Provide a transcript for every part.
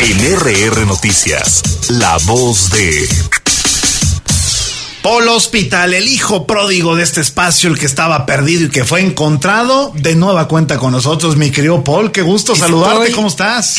En RR Noticias, la voz de... Paul Hospital, el hijo pródigo de este espacio, el que estaba perdido y que fue encontrado, de nueva cuenta con nosotros, mi querido Paul. Qué gusto saludarte, ¿cómo estás?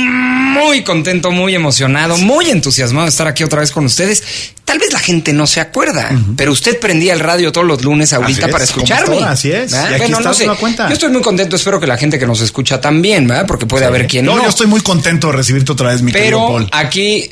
Muy contento, muy emocionado, muy entusiasmado de estar aquí otra vez con ustedes. Tal vez la gente no se acuerda, pero usted prendía el radio todos los lunes ahorita para escucharme. Así es. ¿verdad? Y aquí bueno, está, no sé. cuenta. Yo estoy muy contento, espero que la gente que nos escucha también, ¿verdad? Porque puede haber quien no. Yo estoy muy contento de recibirte otra vez, mi querido Paul. Pero aquí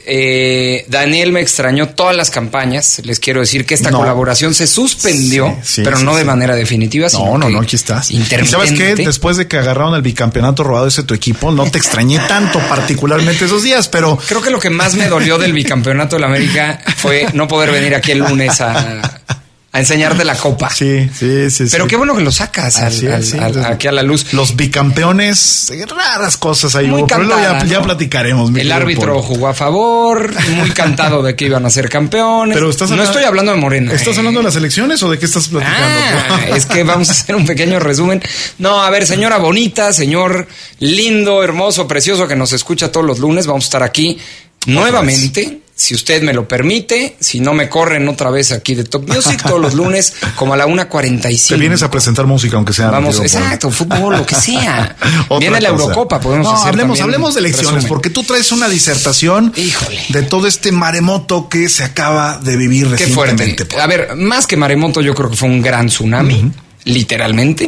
Daniel me extrañó todas las campañas. Les quiero decir que esta colaboración se suspendió, pero no de manera definitiva, sino no, aquí estás. ¿Y sabes qué? Después de que agarraron el bicampeonato robado ese tu equipo, no te extrañé tanto particularmente esos días, pero... Creo que lo que más me dolió del bicampeonato de la América fue no poder venir aquí el lunes a enseñarte la copa. Sí. Pero qué bueno que lo sacas aquí a la luz. Los bicampeones, raras cosas ahí. Muy cantada, ya platicaremos. El árbitro jugó a favor, muy cantado de que iban a ser campeones. Pero no estoy hablando de Morena. ¿Estás hablando de las elecciones o de qué estás platicando? Es que vamos a hacer un pequeño resumen. No, a ver, señora bonita, señor lindo, hermoso, precioso que nos escucha todos los lunes, vamos a estar aquí nuevamente. Si usted me lo permite, si no me corren otra vez aquí de Top Music todos los lunes como a la 1:45. Te vienes a presentar música aunque sea. Vamos, exacto, fútbol, lo que sea. Viene la Eurocopa, podemos hacer hablemos de elecciones, resumen. Porque tú traes una disertación de todo este maremoto que se acaba de vivir recientemente. Qué fuerte. A ver, más que maremoto, yo creo que fue un gran tsunami. Literalmente.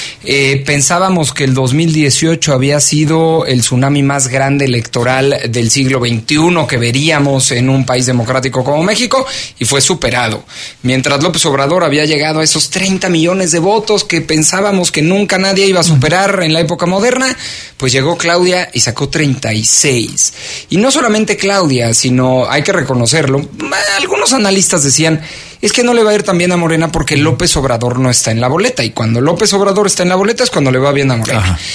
Pensábamos que el 2018 había sido el tsunami más grande electoral del siglo XXI que veríamos en un país democrático como México y fue superado. Mientras López Obrador había llegado a esos 30 millones de votos que pensábamos que nunca nadie iba a superar en la época moderna, pues llegó Claudia y sacó 36. Y no solamente Claudia, sino, hay que reconocerlo, algunos analistas decían, es que no le va a ir tan bien a Morena porque López Obrador no está en la boleta. Y cuando López Obrador está en la boleta es cuando le va bien a Morena. Ajá.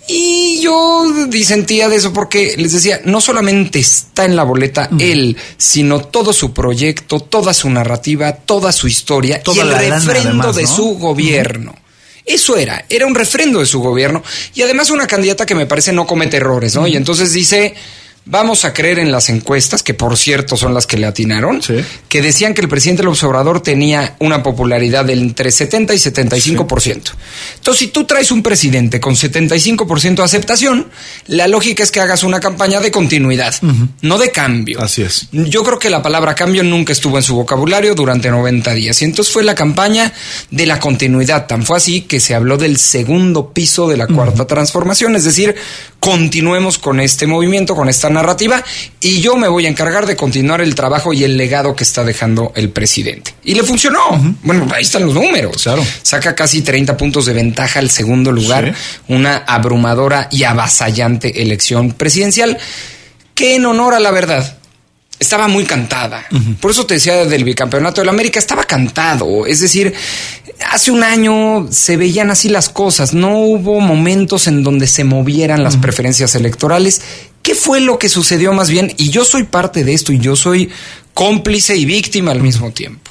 Y yo disentía de eso porque les decía, no solamente está en la boleta él, sino todo su proyecto, toda su narrativa, toda su historia y el refrendo de su gobierno. Eso era un refrendo de su gobierno y además una candidata que me parece no comete errores, ¿no? Y entonces dice... Vamos a creer en las encuestas, que por cierto son las que le atinaron, que decían que el presidente López Obrador tenía una popularidad de entre 70 y 75%. Sí. Entonces, si tú traes un presidente con 75% de aceptación, la lógica es que hagas una campaña de continuidad, no de cambio. Así es. Yo creo que la palabra cambio nunca estuvo en su vocabulario durante 90 días. Y entonces fue la campaña de la continuidad. Tan fue así que se habló del segundo piso de la cuarta transformación, es decir, continuemos con este movimiento, con esta narrativa, y yo me voy a encargar de continuar el trabajo y el legado que está dejando el presidente. Y le funcionó. Bueno, ahí están los números. Claro. Saca casi 30 puntos de ventaja al segundo lugar. Sí. Una abrumadora y avasallante elección presidencial que, en honor a la verdad, estaba muy cantada. Por eso te decía del bicampeonato de la América, estaba cantado. Es decir, hace un año se veían así las cosas. No hubo momentos en donde se movieran las preferencias electorales. ¿Qué fue lo que sucedió más bien? Y yo soy parte de esto y yo soy cómplice y víctima al mismo tiempo.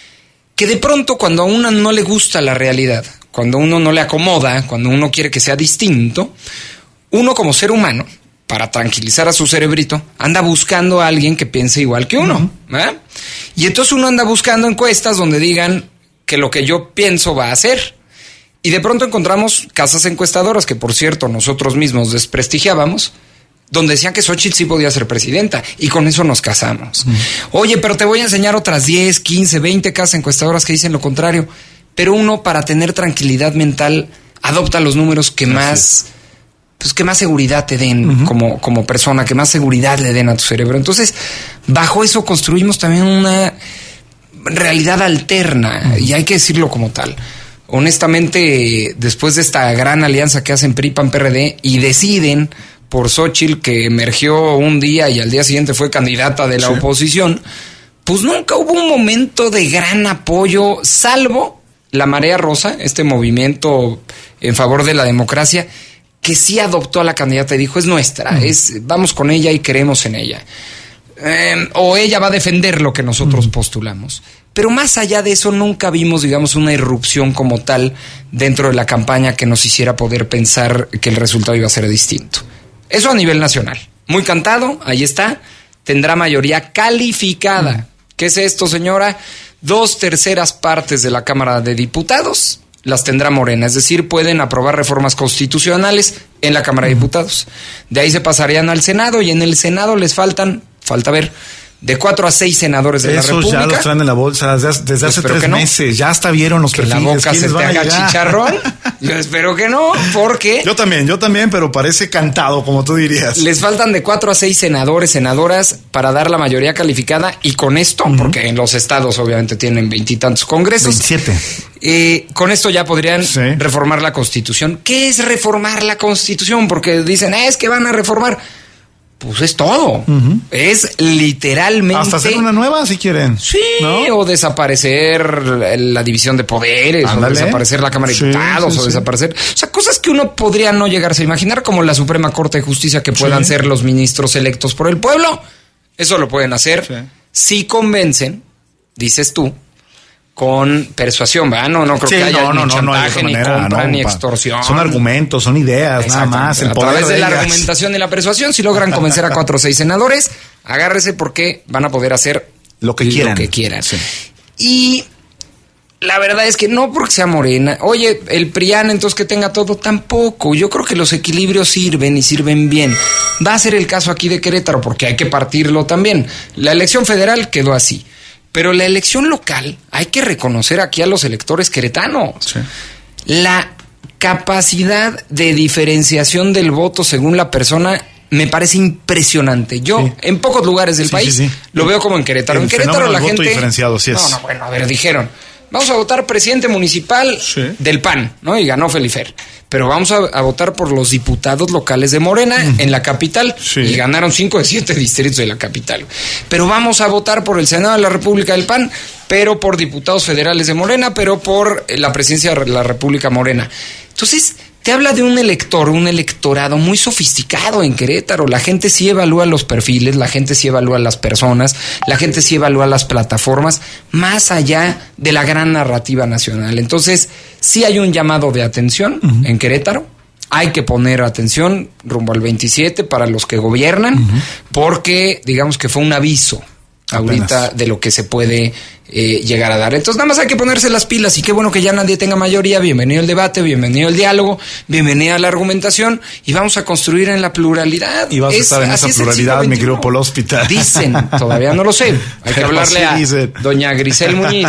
Que de pronto cuando a uno no le gusta la realidad, cuando uno no le acomoda, cuando uno quiere que sea distinto, uno como ser humano, para tranquilizar a su cerebrito, anda buscando a alguien que piense igual que uno. ¿Eh? Y entonces uno anda buscando encuestas donde digan que lo que yo pienso va a hacer. Y de pronto encontramos casas encuestadoras que, por cierto, nosotros mismos desprestigiábamos, donde decían que Xóchitl sí podía ser presidenta, y con eso nos casamos. Oye, pero te voy a enseñar otras 10, 15, 20 casas encuestadoras que dicen lo contrario. Pero uno, para tener tranquilidad mental, adopta los números que más... pues que más seguridad te den como persona, que más seguridad le den a tu cerebro. Entonces, bajo eso construimos también una realidad alterna, y hay que decirlo como tal. Honestamente, después de esta gran alianza que hacen PRI, PAN, PRD, y deciden por Xóchitl, que emergió un día y al día siguiente fue candidata de la oposición, pues nunca hubo un momento de gran apoyo, salvo la Marea Rosa, este movimiento en favor de la democracia, que sí adoptó a la candidata y dijo, es nuestra, vamos con ella y creemos en ella. O ella va a defender lo que nosotros postulamos. Pero más allá de eso, nunca vimos, digamos, una irrupción como tal dentro de la campaña que nos hiciera poder pensar que el resultado iba a ser distinto. Eso a nivel nacional. muy cantado, ahí está, tendrá mayoría calificada. ¿Qué es esto, señora? 2/3 partes de la Cámara de Diputados las tendrá Morena, es decir, pueden aprobar reformas constitucionales en la Cámara de Diputados. De ahí se pasarían al Senado y en el Senado les falta ver, de 4 a 6 senadores de la República. Esos ya los traen en la bolsa desde hace 3 meses. Ya hasta vieron los que perfiles. La boca se te haga chicharrón. Yo espero que no, porque... Yo también, pero parece cantado, como tú dirías. Les faltan de 4 a 6 senadores, senadoras, para dar la mayoría calificada. Y con esto, porque en los estados obviamente tienen 20 y tantos congresos. 27. Con esto ya podrían reformar la Constitución. ¿Qué es reformar la Constitución? Porque dicen, es que van a reformar... Pues es todo. Es literalmente... Hasta hacer una nueva, si quieren. Sí, ¿no? O desaparecer la división de poderes, o desaparecer la Cámara de Diputados, o desaparecer... O sea, cosas que uno podría no llegarse a imaginar, como la Suprema Corte de Justicia, que puedan ser los ministros electos por el pueblo. Eso lo pueden hacer si convencen, dices tú, con persuasión, ¿verdad? No creo que haya ni chantaje, ni compra, ni extorsión. Son argumentos, son ideas, nada más. A través de la argumentación y la persuasión, si logran convencer a 4 o 6 senadores, agárrese porque van a poder hacer lo que quieran. Sí. Y la verdad es que no porque sea Morena. Oye, el PRIAN, entonces que tenga todo, tampoco. Yo creo que los equilibrios sirven y sirven bien. Va a ser el caso aquí de Querétaro porque hay que partirlo también. La elección federal quedó así. Pero la elección local, hay que reconocer aquí a los electores queretanos. Sí. La capacidad de diferenciación del voto según la persona me parece impresionante. Yo, en pocos lugares del país, lo veo como en Querétaro. En Querétaro la gente... diferenciado, sí es. Bueno, a ver, dijeron, vamos a votar presidente municipal del PAN, ¿no? Y ganó Felifer. Pero vamos a votar por los diputados locales de Morena en la capital. Y ganaron 5 de 7 distritos de la capital. Pero vamos a votar por el Senado de la República del PAN, pero por diputados federales de Morena, pero por la presidencia de la República Morena. Entonces, te habla de un electorado muy sofisticado en Querétaro. La gente sí evalúa los perfiles, la gente sí evalúa las personas, la gente sí evalúa las plataformas, más allá de la gran narrativa nacional. Entonces, sí hay un llamado de atención en Querétaro. Hay que poner atención rumbo al 27 para los que gobiernan, porque digamos que fue un aviso ahorita de lo que se puede llegar a dar. Entonces nada más hay que ponerse las pilas y qué bueno que ya nadie tenga mayoría. Bienvenido el debate, bienvenido el diálogo, bienvenida la argumentación y vamos a construir en la pluralidad. Y vas a estar en esa pluralidad, mi grupo El Hospital. Dicen, todavía no lo sé. Hay que hablarle a doña Grisel Muñiz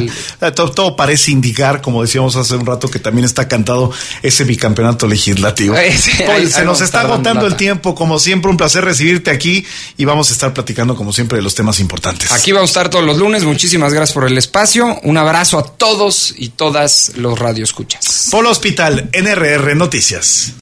todo parece indicar, como decíamos hace un rato, que también está cantado ese bicampeonato legislativo. Se nos está agotando el tiempo. Como siempre, un placer recibirte aquí y vamos a estar platicando como siempre de los temas importantes. Aquí vamos a estar todos los lunes. Muchísimas gracias por el espacio. Un abrazo a todos y todas los radioescuchas. Polo Hospital, NRR Noticias.